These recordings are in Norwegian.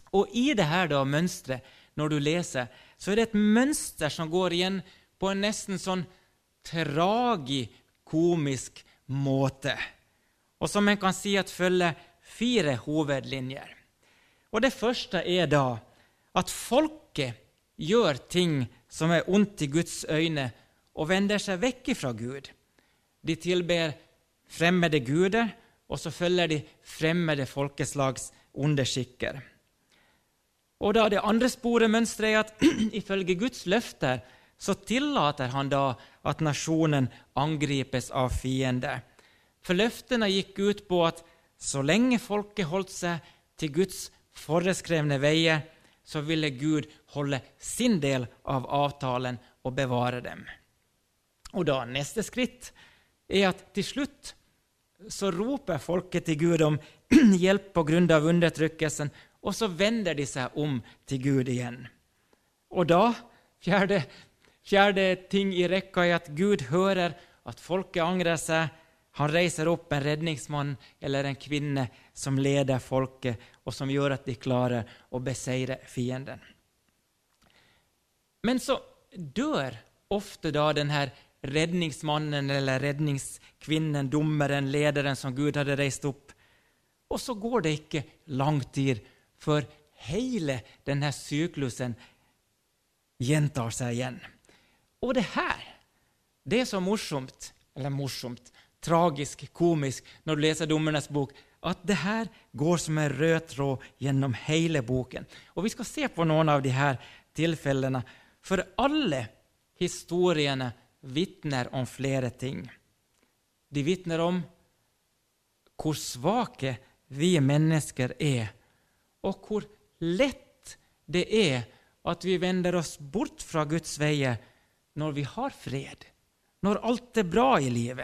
Og i det her da mønstret, når du leser, så det et mønster som går igjen på en nesten sånn tragikomisk måte. Og som en kan si at følger 4 hovedlinjer. Og det første da at folket gjør ting som ondt i Guds øyne og vender seg vekk fra Gud. De tilber fremmede guder, og så følger de fremmede folkeslags onde skikker. Og da det andre sporet mønstret at ifølge Guds løfter så tillater han da at nasjonen angripes av fiender. For løftene gikk ut på at så lenge folket holdt seg til Guds foreskrevne veier, så ville Gud holde sin del av avtalen og bevare dem. Og da neste skritt at til slutt så roper folket til Gud om hjelp på grunn av undertrykkelsen, og så vender de seg om til Gud igjen. Og da, fjerde ting i rekka at Gud hører at folket angrer seg. Han reiser opp en redningsmann eller en kvinne som leder folket, og som gjør at de klarer å beseire fienden. Men så dør ofte da denne redningsmannen eller redningskvinnen, dommeren, lederen som Gud hadde reist opp. Og så går det ikke lang tid før hele denne syklusen gjentar seg igjen. Og det her, det så morsomt, tragisk, komisk, når du leser Dommernes bok, at det her går som en rød tråd gjennom hele boken. Og vi skal se på noen av de her tilfellene, for alle historiene vittner om flere ting. De vittner om hvor svake vi mennesker og hvor lett det at vi vender oss bort fra Guds veier når vi har fred, når alt bra i livet.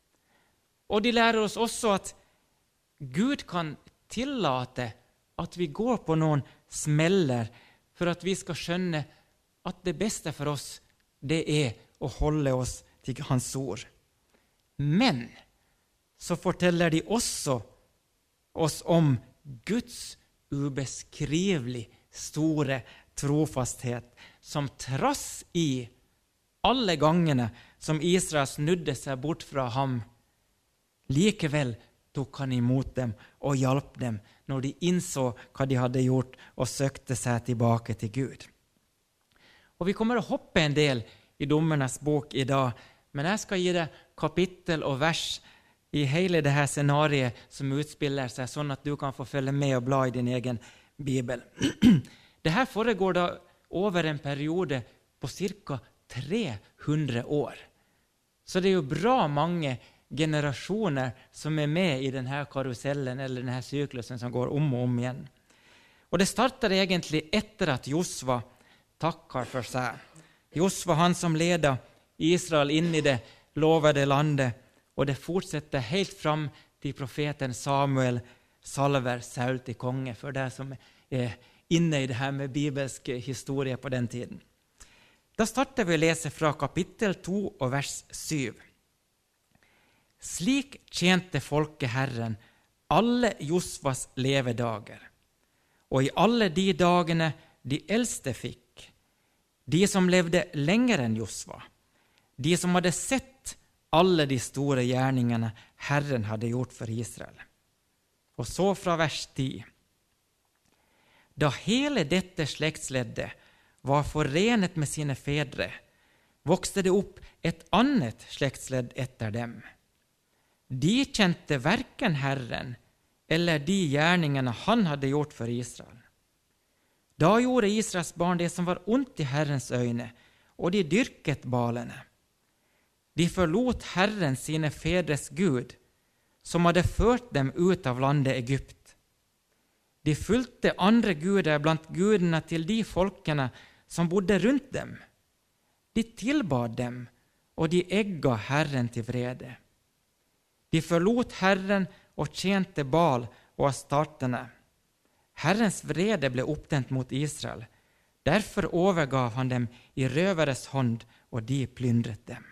Og de lærer oss også at Gud kan tillate at vi går på noen smeller for at vi skal skjønne at det beste for oss, det å holde oss til hans ord. Men så forteller de også oss om Guds ubeskrivelig store trofasthet, som trass i alle gangene som Israel snudde seg bort fra ham, likevel tok han imot dem og hjalp dem når de innså hva de hadde gjort og søkte seg tilbake til Gud. Og vi kommer å hoppe en del i Dommernes bok i dag, men jeg skal gi deg kapittel og vers i hele dette scenariet som utspiller seg, sånn at du kan få følge med og bla i din egen bibel. Dette foregår da over en periode på ca. 300 år. Så det jo bra mange generasjoner som med i denne karusellen eller denne syklusen som går om og om igjen. Og det starter egentlig etter at Josva takker for seg. Josva, han som leder Israel inn i det lovede landet, og det fortsetter helt fram til profeten Samuel salver Saul til konge, for det som inne i det her med bibelsk historie på den tiden. Da starter vi å lese fra kapittel 2 og vers 7. Slik tjente folket Herren alle Josvas levedager, og i alle de dagene de eldste fikk, de som levde lenger enn Josva, de som hadde sett alle de store gjerningene Herren hadde gjort for Israel. Og så fra vers 10. Da hele dette slektsleddet var forenet med sine fedre, vokste det opp et annet slektsledd etter dem. De kjente hverken Herren eller de gjerningene han hadde gjort for Israel. Da gjorde Israels barn det som var ondt i Herrens øyne, og de dyrket balene. De forlot Herren sine fedres Gud, som hadde ført dem ut av landet Egypt. De fulgte andre guder blant gudene til de folkene som bodde rundt dem. De tilbad dem, og de egga Herren til vrede. De forlot Herren og tjente Baal og astartene. Herrens vrede ble opptent mot Israel. Derfor overgav han dem i røveres hånd, og de plyndret dem.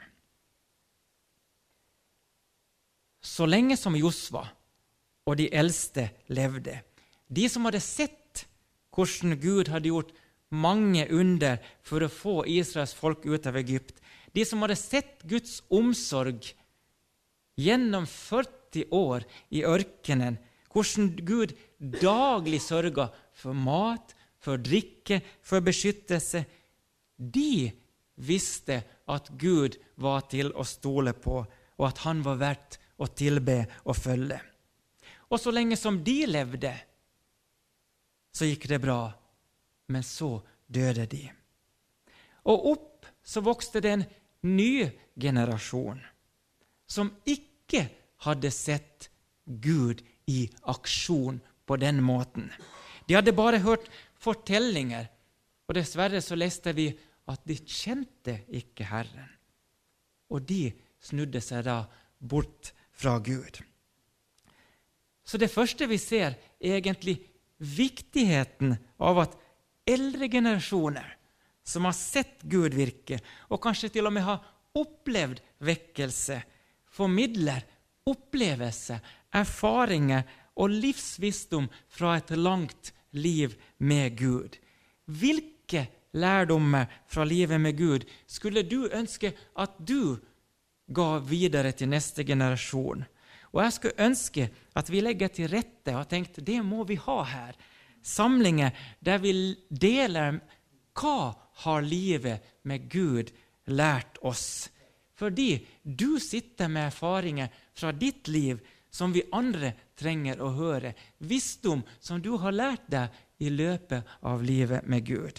Så lenge som Josva og de eldste levde, de som hadde sett hvordan Gud hadde gjort mange under for å få Israels folk ut av Egypt. De som hadde sett Guds omsorg gjennom 40 år i ørkenen, hvordan Gud daglig sørget for mat, for drikke, for beskyttelse. De visste at Gud var til å stole på, og at han var verdt å tilbe og følge. Og så lenge som de levde, så gikk det bra, men så døde de. Og opp så vokste det en ny generasjon, som ikke hadde sett Gud i aksjon på den måten. De hadde bare hørt fortellinger, og dessverre så leste vi at de kjente ikke Herren. Og de snudde seg da bort fra Gud. Så det første vi ser er egentlig viktigheten av at eldre generasjoner som har sett Gud virke, og kanskje til og med har opplevd vekkelse, formidler opplevelse, erfaringer og livsvisdom fra et langt liv med Gud. Hvilke lærdommer fra livet med Gud skulle du ønske at du ga videre til neste generasjon? Og jeg skulle ønske at vi legger til rette og tenkte, det må vi ha her. Samlinger der vi deler hva har livet med Gud lært oss. Fordi du sitter med erfaringer fra ditt liv som vi andre trenger å høre. Visdom som du har lært deg i løpet av livet med Gud.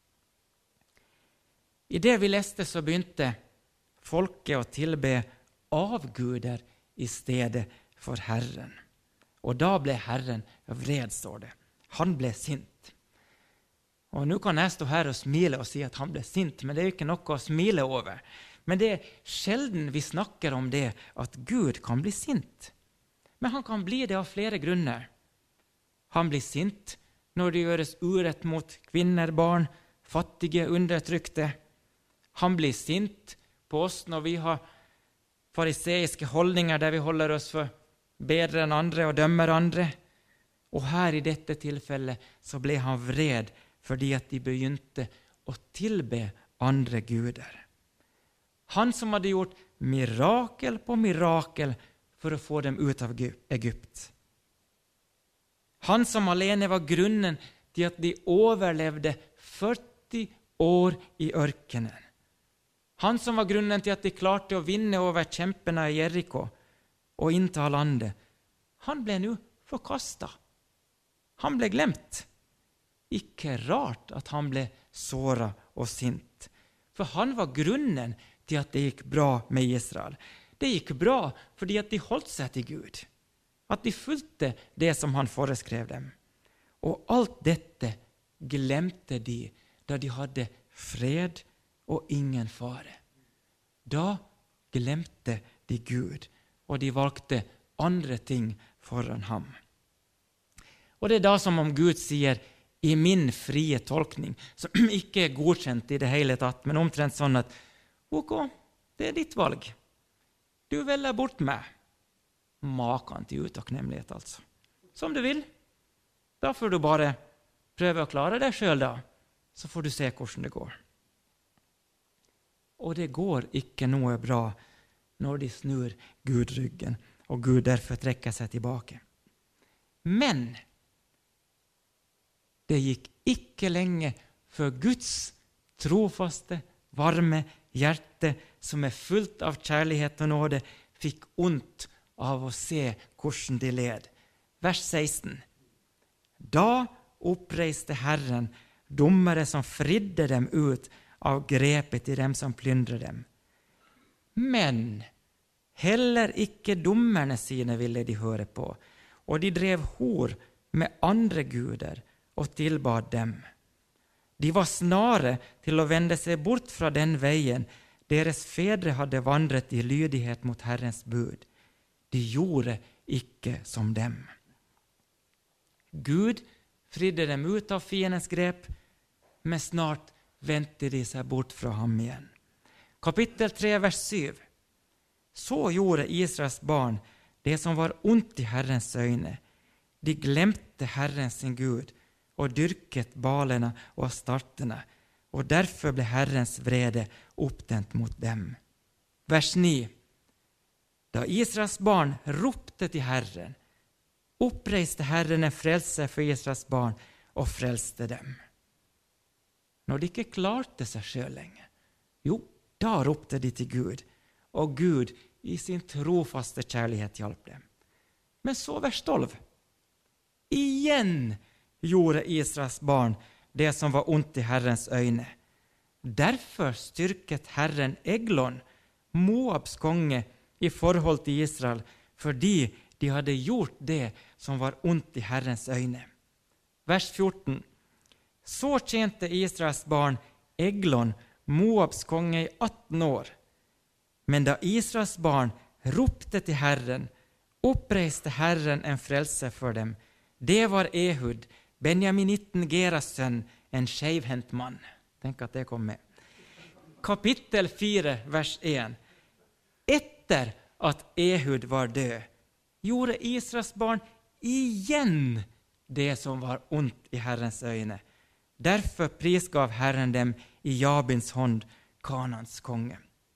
I det vi leste så begynte folket å tilbe avguder i stedet for Herren. Og da ble Herren vred, står det. Han ble sint. Og nå kan jeg stå her og smile og si at han ble sint, men det er jo ikke noe å smile over. Men det er sjelden vi snakker om det, at Gud kan bli sint. Men han kan bli det av flere grunner. Han blir sint når det gjøres urett mot kvinner, barn, fattige, undertrykte. Han blir sint på oss når vi har fariseiske holdninger der vi holder oss for bedre enn andre og dømmer andre. Og her i dette tilfellet så ble han vred fordi at de begynte å tilbe andre guder. Han som hadde gjort mirakel på mirakel for å få dem ut av Egypt. Han som alene var grunnen til at de overlevde 40 år i ørkenen. Han som var grunnen til at de klarte å vinne over kjempene i Jericho og innta landet. Han ble nå forkastet. Han ble glemt. Ikke rart at han ble såret og sint. For han var grunnen til at det gikk bra med Israel. Det gikk bra fordi at de holdt seg til Gud. At de fulgte det som han foreskrev dem. Og alt dette glemte de da de hadde fred og ingen fare. Da glemte de Gud, og de valgte andre ting foran ham. Og det er da som om Gud sier, i min frie tolkning, som ikke er godkjent i det hele tatt, men omtrent sånn at, ok, det er ditt valg. Du velger bort meg. Maken til utakknemlighet, altså. Som du vil. Da får du bare prøve å klare deg selv da, så får du se hvordan det går. Og det går ikke noe bra når de snur Gud ryggen, og Gud derfor trekker seg tilbake. Men det gikk ikke lenge før Guds trofaste, varme hjerte, som er fullt av kjærlighet og nåde, fikk ondt av å se hvordan de led. Vers 16. Da oppreiste Herren dommere som fridde dem ut av grepet til dem som plyndrer dem. Men heller ikke dommerne sine ville de høre på, og de drev hor med andre guder og tilbad dem. De var snare til å vende seg bort fra den veien deres fedre hadde vandret i lydighet mot Herrens bud. De gjorde ikke som dem. Gud fridde dem ut av fiendens grep, men snart vendte de seg bort fra ham igjen. Kapittel 3, vers 7. Så gjorde Israels barn det som var ondt i Herrens øyne. De glemte Herren sin Gud og dyrket balene og astartene, og derfor ble Herrens vrede opptent mot dem. Vers 9. Da Israels barn ropte til Herren, oppreiste Herren en frelse for Israels barn og frelste dem. Når de ikke klarte seg selv lenger, jo, da ropte de til Gud, og Gud i sin trofaste kjærlighet hjalp dem. Men så vers 12. Igjen gjorde Israels barn det som var ondt i Herrens øyne. Derfor styrket Herren Eglon, Moabs konge, i forhold til Israel, fordi de hadde gjort det som var ondt i Herrens øyne. Vers 14. Så tjente Israels barn Eglon, Moabs konge, i 18 år. Men da Israels barn ropte til Herren, oppreiste Herren en frelse for dem. Det var Ehud, Benjaminitten Geras sønn, en skjevhendt mann. Tenk at det kom med. Kapittel 4, vers 1. Etter at Ehud var død, gjorde Israels barn igjen det som var ondt i Herrens øyne. Derfor prisgav Herren dem i Jabins hånd, Kanans konge.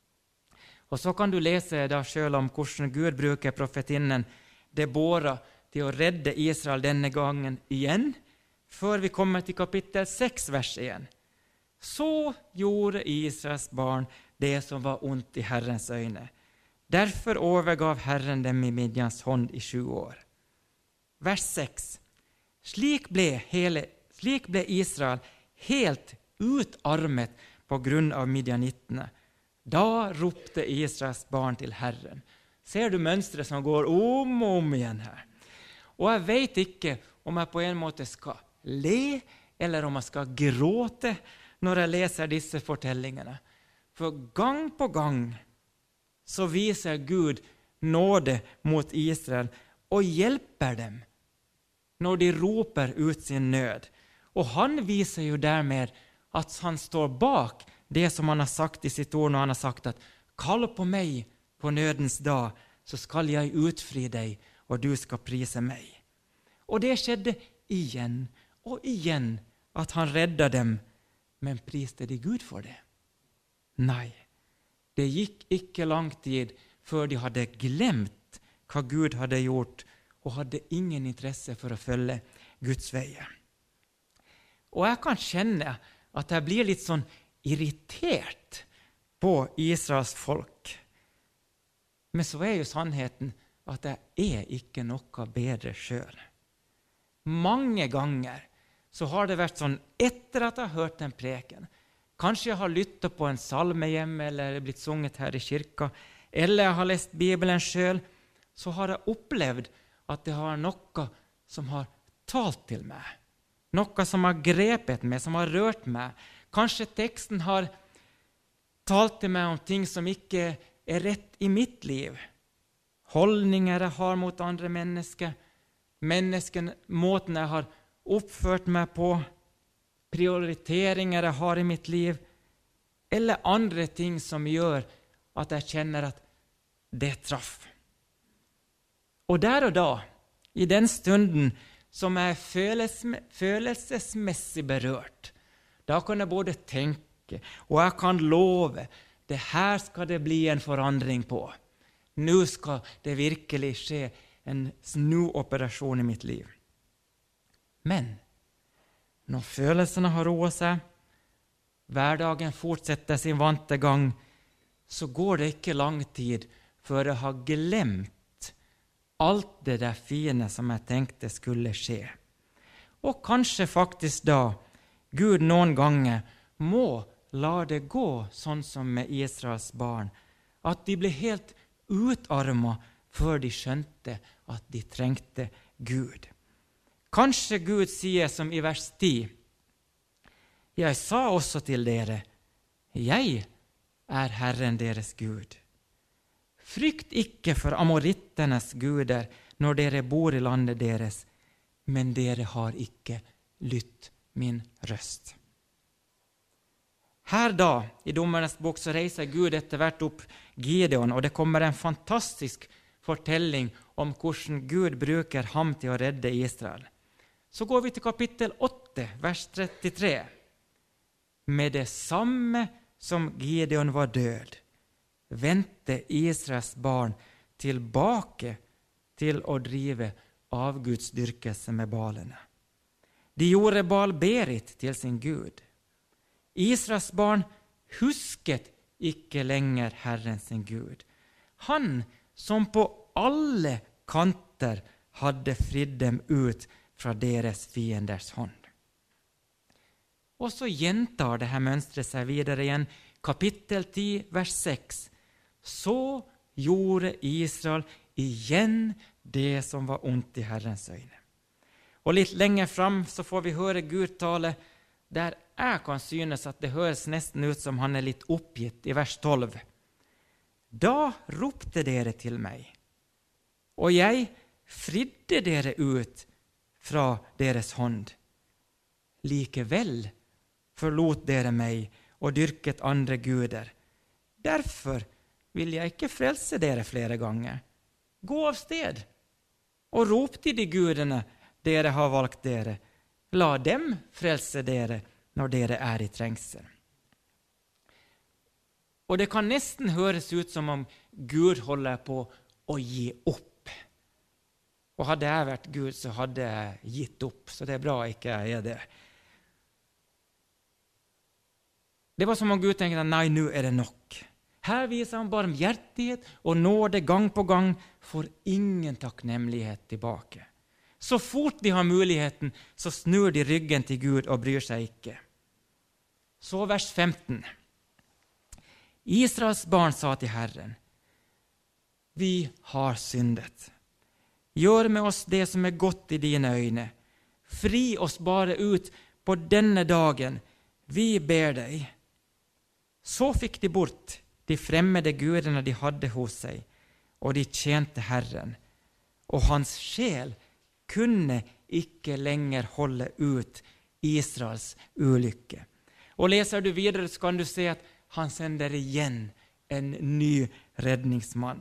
Og så kan du lese da selv om hvordan Gud bruker profetinnen Debora til å redde Israel denne gangen igjen, før vi kommer til kapittel 6, vers 1. Så gjorde Israels barn det som var ondt i Herrens øyne. Derfor overgav Herren dem i Midjans hånd i 7 år. Vers 6. Slik ble Israel helt utarmet på grunn av midjanittene. Da ropte Israels barn til Herren. Ser du mønstret som går om og om igjen her? Og jeg vet ikke om jeg på en måte skal le, eller om jeg skal gråte når jeg leser disse fortellingene. For gang på gang så viser Gud nåde mot Israel og hjelper dem når de roper ut sin nød. Og han viser jo dermed at han står bak det som han har sagt i sitt ord, når han har sagt at «Kall på meg på nødens dag, så skal jeg utfri deg, og du skal prise meg». Og det skjedde igjen og igjen at han redda dem, men priste de Gud for det? Nei, det gikk ikke lang tid før de hadde glemt hva Gud hadde gjort, og hadde ingen interesse for å følge Guds veier. Og jeg kan kjenne at jeg blir litt sånn irritert på Israels folk. Men så er jo sannheten at jeg er ikke noe bedre selv. Mange ganger så har det vært sånn etter at jeg har hørt en preken. Kanskje jeg har lyttet på en salme hjemme, eller blitt sunget her i kirka, eller jeg har lest Bibelen selv, så har jeg opplevd at det har noe som har talt til meg. Noe som har grepet meg, som har rørt meg. Kanskje teksten har talt til meg om ting som ikke er rett i mitt liv. Holdninger jeg har mot andre mennesker, måten jeg har oppført meg på, prioriteringer jeg har i mitt liv, eller andre ting som gjør at jeg kjenner at det traff. Og der og da, i den stunden som er følelsesmessig berørt, da kan jeg både tenke, og jeg kan love, det her skal det bli en forandring på. Nå skal det virkelig skje en snuoperasjon i mitt liv. Men når følelsene har roet seg, hverdagen fortsetter sin vante gang, så går det ikke lang tid før jeg har glemt alt det der fine som jeg tenkte skulle skje. Og kanskje faktisk da Gud noen ganger må la det gå sånn som med Israels barn, at de ble helt utarmet før de skjønte at de trengte Gud. Kanskje Gud sier som i vers 10, «Jeg sa også til dere, jeg er Herren deres Gud. Frykt ikke for amorittenes guder når dere bor i landet deres, men dere har ikke lytt min røst.» Her da, i Dommernes bok, så reiser Gud etter hvert opp Gideon, og det kommer en fantastisk fortelling om hvordan Gud bruker ham til å redde Israel. Så går vi til kapittel 8, 8, vers 33. Med det samme som Gideon var død, vendte Israels barn tilbake til å drive avgudsdyrkelse med balene. De gjorde Baal-Berit til sin gud. Israels barn husket ikke lenger Herren sin Gud, han som på alle kanter hadde fridd dem ut fra deres fienders hånd. Og så gjentar det her mønstret seg videre igjen, kapittel 10, vers 6. Så gjorde Israel igjen det som var ondt i Herrens øyne. Og litt lenger fram så får vi høre Gud tale, der jeg kan synes at det høres nesten ut som han er litt oppgitt i vers 12. Da ropte dere til meg, og jeg fridde dere ut fra deres hånd. Likevel forlot dere meg og dyrket andre guder. Derfor vil jeg ikke frelse dere flere ganger. Gå av sted og rop til de gudene dere har valgt dere. La dem frelse dere når dere er i trengsel. Og det kan nesten høres ut som om Gud holder på å gi opp. Og hadde jeg vært Gud, så hadde jeg gitt opp. Så det er bra ikke jeg er det. Det var som om Gud tenkte, nei, nå er det nok. Her viser han barmhjertighet og nåde gang på gang, får ingen takknemlighet tilbake. Så fort de har muligheten, så snur de ryggen til Gud og bryr seg ikke. Så vers 15. Israels barn sa til Herren, vi har syndet. Gjør med oss det som er godt i dine øyne. Fri oss bare ut på denne dagen. Vi ber deg. Så fikk de bort de fremmede gudene de hadde hos seg, og de tjente Herren. Og hans sjel kunne ikke lenger holde ut Israels ulykke. Og leser du videre, så kan du se at han sender igjen en ny redningsmann.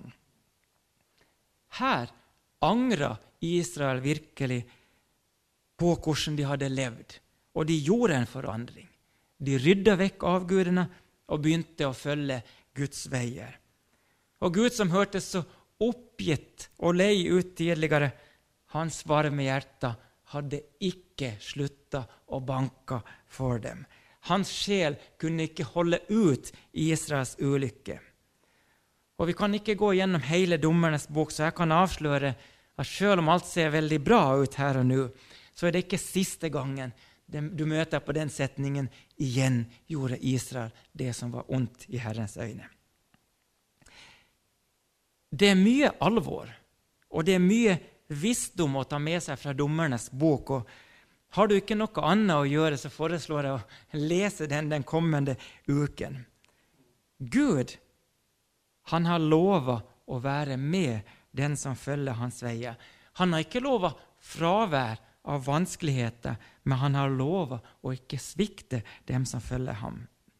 Her angret Israel virkelig på hvordan de hadde levd, og de gjorde en forandring. De ryddet vekk avgudene og begynte å følge Guds veier. Og Gud som hørtes så oppgitt og lei ut tidligere, hans varme hjerte hadde ikke sluttet å banke for dem. Hans sjel kunne ikke holde ut Israels ulykke. Og vi kan ikke gå gjennom hele Dommernes bok, så jeg kan avsløre at selv om alt ser veldig bra ut her og nå, så er det ikke siste gangen du møter på den setningen, igjen gjorde Israel det som var ondt i Herrens øyne. Det er mye alvor, og det er mye visdom å ta med seg fra Dommernes bok, og har du ikke noe annet å gjøre, så foreslår jeg å lese den kommende uken. Gud, han har lovet å være med den som følger hans veier. Han har ikke lovet fravær av vanskeligheter, men han har lovet å ikke svikte dem som følger ham.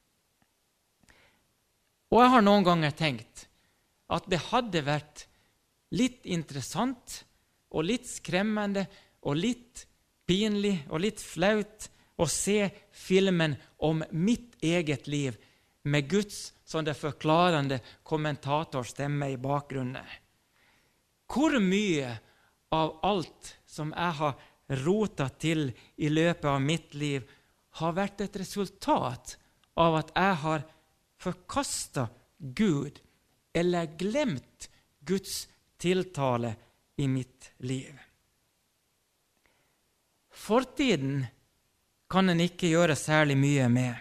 Og jeg har noen ganger tenkt at det hadde vært litt interessant og litt skremmende og litt pinlig og litt flaut å se filmen om mitt eget liv med Guds som det forklarende kommentatorstemme i bakgrunnen. Hvor mye av alt som jeg har rotet til i løpet av mitt liv har vært et resultat av at jeg har forkastet Gud eller glemt Guds tiltale i mitt liv. Fortiden kan en ikke gjøre særlig mye med,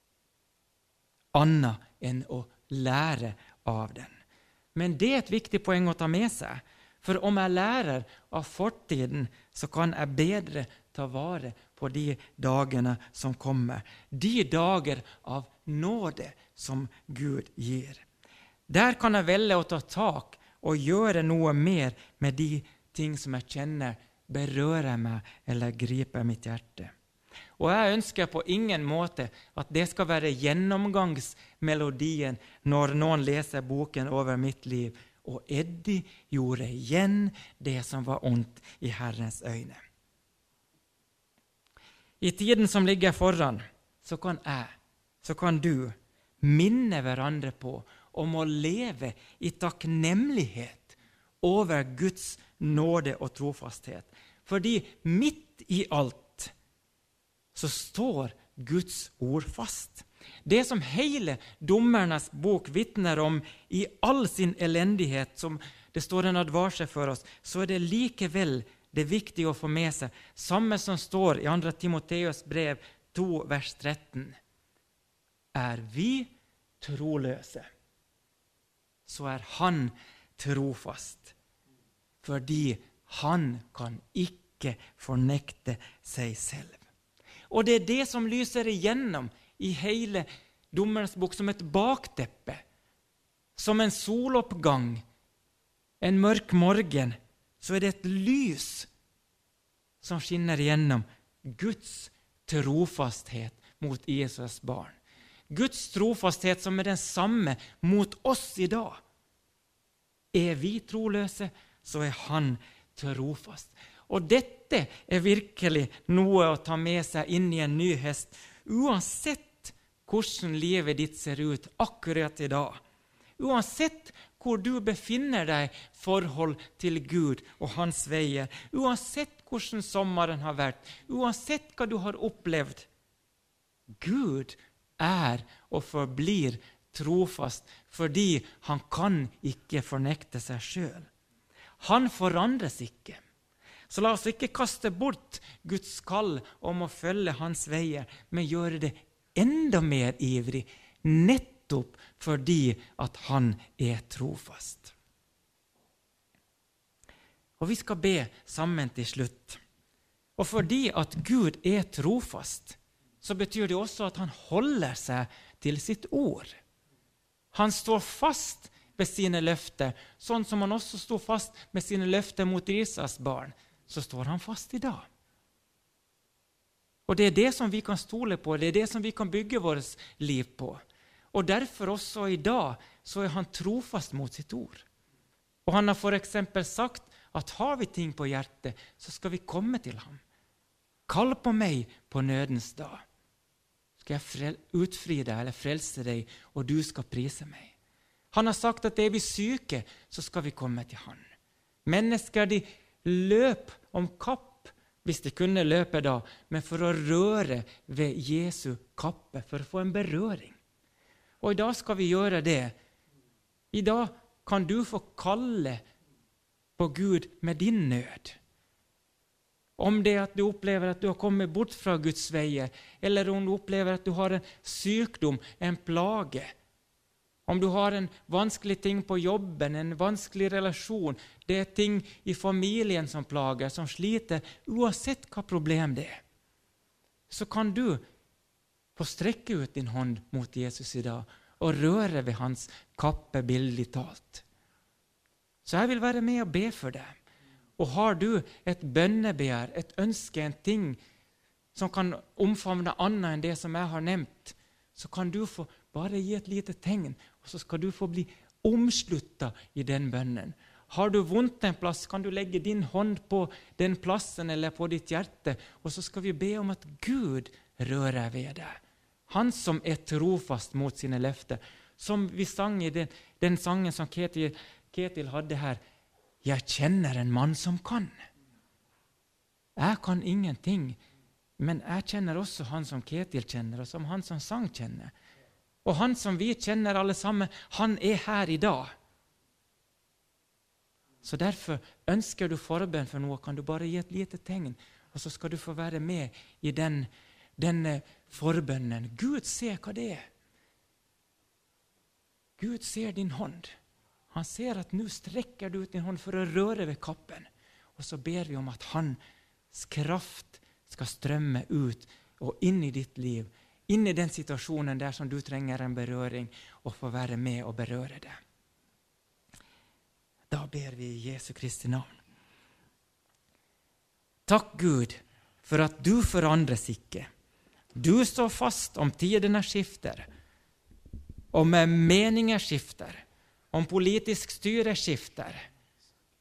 annet enn å lære av den. Men det er et viktig poeng å ta med seg, for om jeg lærer av fortiden, så kan jeg bedre ta vare på de dagene som kommer, de dager av nåde som Gud gir. Der kan jeg velge å ta tak og gjøre noe mer med de ting som jeg kjenner berører meg eller griper mitt hjerte. Og jeg ønsker på ingen måte at det skal være gjennomgangsmelodien når noen leser boken over mitt liv. Og Eddie gjorde igjen det som var ondt i Herrens øyne. I tiden som ligger foran, så kan jeg, så kan du minne hverandre på om å leve i takknemlighet over Guds nåde og trofasthet. Fordi midt i alt så står Guds ord fast. Det som hele Dommernes bok vittner om i all sin elendighet, som det står en advarsel for oss, så er det likevel det viktige å få med seg, samme som står i 2. Timoteus brev 2, vers 13. Er vi troløse, så er han trofast, fordi han kan ikke fornekte seg selv. Og det er det som lyser igjennom i hele Dommernes bok som et bakteppe, som en soloppgang, en mørk morgen, så er det et lys som skinner igjennom Guds trofasthet mot Jesus barn. Guds trofasthet som er den samme mot oss i dag. Er vi troløse, så er han trofast. Og dette er virkelig noe å ta med seg inn i en ny hest, uansett hvordan livet ditt ser ut akkurat i dag. Uansett hvor du befinner deg i forhold til Gud og hans veier, uansett hvordan sommeren har vært, uansett hva du har opplevd, Gud er og forblir trofast, fordi han kan ikke fornekte seg selv. Han forandres ikke. Så la oss ikke kaste bort Guds kall om å følge hans veier, men gjøre det enda mer ivrig, nettopp fordi at han er trofast. Og vi skal be sammen til slutt. Og fordi at Gud er trofast, så betyr det også at han holder seg til sitt ord. Han står fast ved sine løfter, sånn som han også stod fast med sine løfter mot Israels barn, så står han fast i dag. Og det er det som vi kan stole på, det er det som vi kan bygge vårt liv på. Og derfor også i dag så er han trofast mot sitt ord. Og han har for eksempel sagt at har vi ting på hjertet, så skal vi komme til ham. Kall på meg på nødens dag. Skal jeg utfri deg eller frelse deg, og du skal prise meg. Han har sagt at er vi syke, så skal vi komme til han. Mennesker, de løp om kapp, hvis de kunne løpe da, men for å røre ved Jesu kappe, for å få en berøring. Og i dag skal vi gjøre det. I dag kan du få kalle på Gud med din nød. Om det at du opplever at du har kommet bort fra Guds veier, eller om du opplever at du har en sykdom, en plage, om du har en vanskelig ting på jobben, en vanskelig relasjon, det er ting i familien som plager, som sliter, uansett hva problem det er, så kan du få strekke ut din hånd mot Jesus i dag, og røre ved hans kappe bildelig talt. Så jeg vil være med og be for deg. Og har du et bønnebegjær, et ønske, en ting som kan omfavne annet enn det som jeg har nevnt, så kan du få bare gi et lite tegn, og så skal du få bli omsluttet i den bønnen. Har du vondt en plass, kan du legge din hånd på den plassen eller på ditt hjerte, og så skal vi be om at Gud rører ved deg. Han som er trofast mot sine løfter, som vi sang i den sangen som Ketil hadde her. Jeg kjenner en mann som kan. Jeg kan ingenting, men jeg kjenner også han som Ketil kjenner, og som han som sang kjenner. Og han som vi kjenner alle sammen, han er her i dag. Så derfor ønsker du forbønn for noe, kan du bare gi et lite tegn, og så skal du få være med i denne forbønnen. Gud ser hva det er. Gud ser din hånd. Han ser at nå strekker du ut din hånd for å røre ved kappen. Og så ber vi om at hans kraft skal strømme ut og inn i ditt liv, inn i den situasjonen der som du trenger en berøring, og få være med og berøre det. Da ber vi i Jesu Kristi navn. Takk Gud for at du forandres ikke. Du står fast om tidene skifter, om meninger skifter, om politisk styre skifter,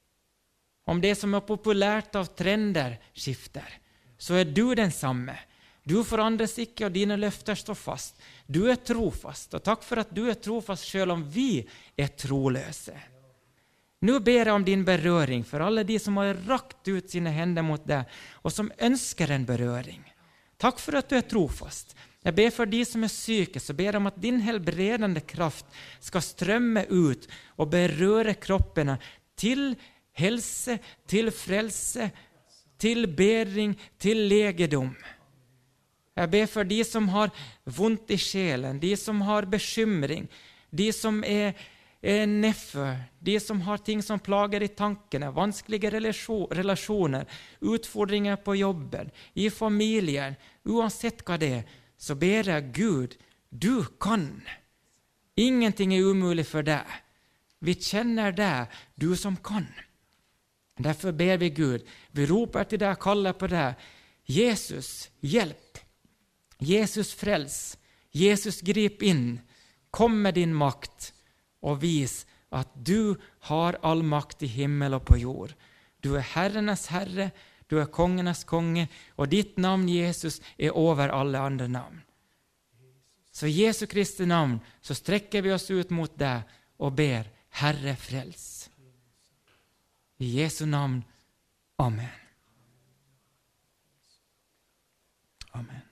om det som er populært av trender skifter, så er du den samme. Du forandres ikke, og dine løfter står fast. Du er trofast, og takk for at du er trofast selv om vi er troløse. Nå ber jeg om din berøring for alle de som har rakt ut sine hender mot deg, og som ønsker en berøring. Takk for at du er trofast. Jeg ber for de som er syke, så ber jeg om at din helbredende kraft skal strømme ut og berøre kroppene til helse, til frelse, til bedring, til legedom. Jeg ber for de som har vondt i sjelen, de som har bekymring, de som er nedfor, de som har ting som plager i tankene, vanskelige relasjoner, utfordringer på jobben, i familien, uansett hva det er, så ber jeg Gud, du kan. Ingenting er umulig for deg. Vi kjenner deg, du som kan. Derfor ber vi Gud, vi roper til deg, kaller på deg. Jesus, hjelp. Jesus, frels. Jesus, grip inn. Kom med din makt og vis at du har all makt i himmel og på jord. Du er Herrenes Herre, du er kongenes konge, og ditt navn, Jesus, er over alle andre navn. Så i Jesu Kristi navn så strekker vi oss ut mot deg og ber, Herre, frels. I Jesu navn. Amen. Amen.